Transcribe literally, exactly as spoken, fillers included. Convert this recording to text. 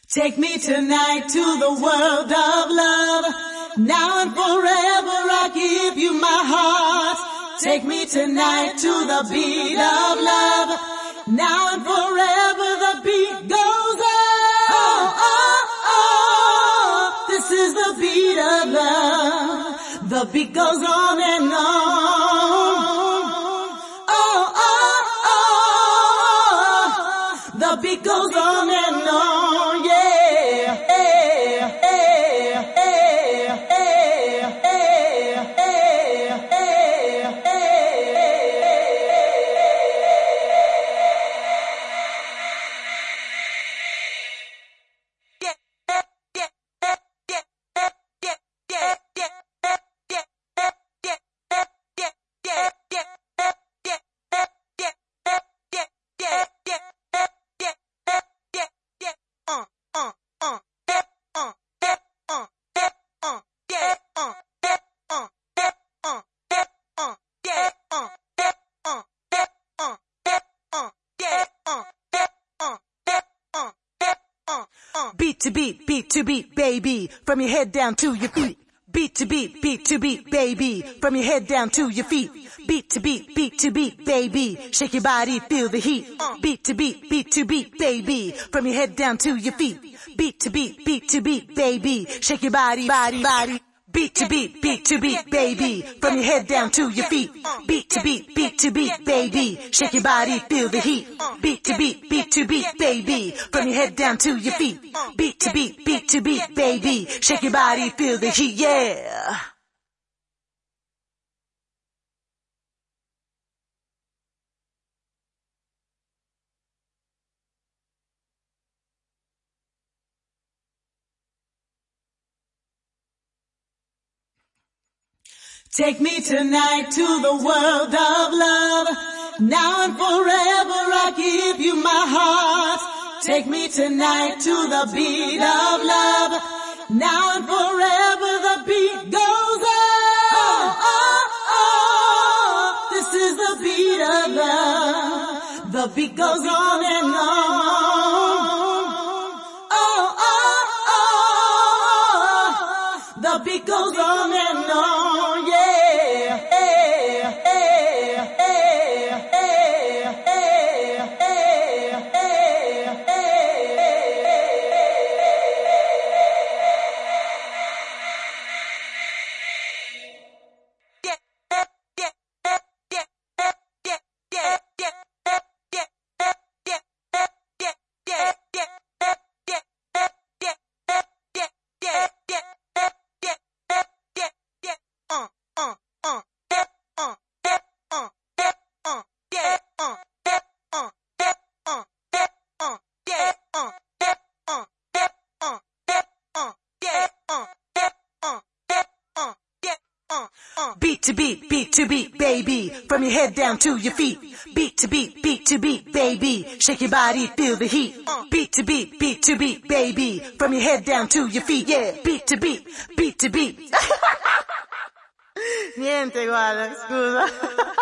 Take me tonight to the world of love. Now and forever I give you my heart. Take me tonight to the beat of love. Now and forever the beat goes on. Oh, oh, oh. This is the beat of love. The beat goes on and on. Oh, oh, oh. The beat goes on and on. Yeah. Beat to beat, beat to beat, baby, from your head down to your feet. Beat to beat, beat to beat, baby, from your head down to your feet. Beat to beat, beat to beat, baby, shake your body, feel the heat. Beat to beat, beat to beat, baby, from your head down to your feet. Beat to beat, beat to beat, baby, shake your body, body, body. Beat to beat, beat to beat, baby, from your head down to your feet. Beat to beat, beat to beat, baby, shake your body, feel the heat. Beat to beat, beat to beat, baby, from your head down to your feet. Beat to beat, beat to beat, baby, shake your body, feel the heat, yeah. Take me tonight to the world of love. Now and forever I give you my heart. Take me tonight to the beat of love. Now and forever the beat goes on. Oh, oh, oh. This is the beat of love. The beat goes on and on. Oh, oh, oh. The beat goes on and on. Beat to beat, beat to beat, baby, from your head down to your feet. Beat to beat, beat to beat, baby, shake your body, feel the heat. Beat to beat, beat to beat, baby, from your head down to your feet, yeah. Beat to beat, beat to beat. Niente, guarda, scusa.